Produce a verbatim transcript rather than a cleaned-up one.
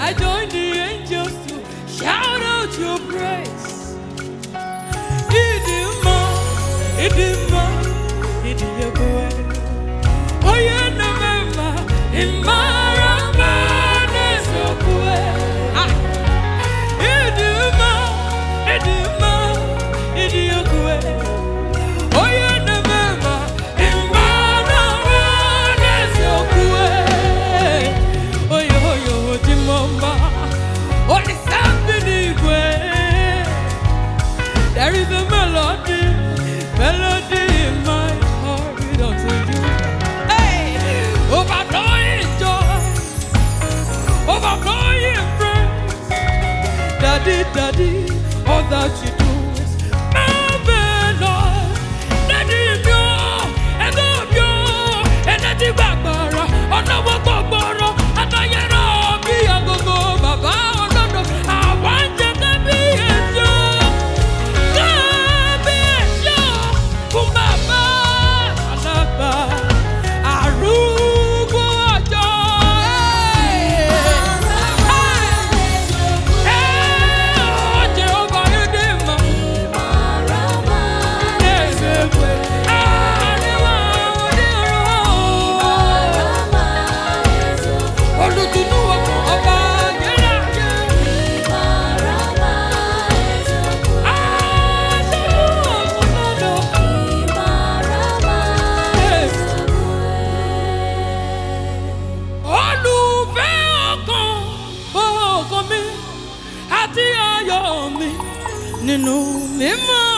I join the angels to shout out your praise. Idima, idima, idiyabwe. Oh yeah, no mama, imarama nesokwe. Ah, idima, idima, idiyakwe. Oh yeah, no mama, imarama nesokwe. Oh yo yo, dimamba, oh it's happening way. There is a melody, melody in my heart unto you. Hey, overflowing joy, overflowing praise. Daddy, daddy, all that you do is marvelous. Daddy, you, and love you, and daddy, Barbara, on our Barbara, and I am be a go go, Baba, oh no no, I want you to be a joy. Nínú mímọ́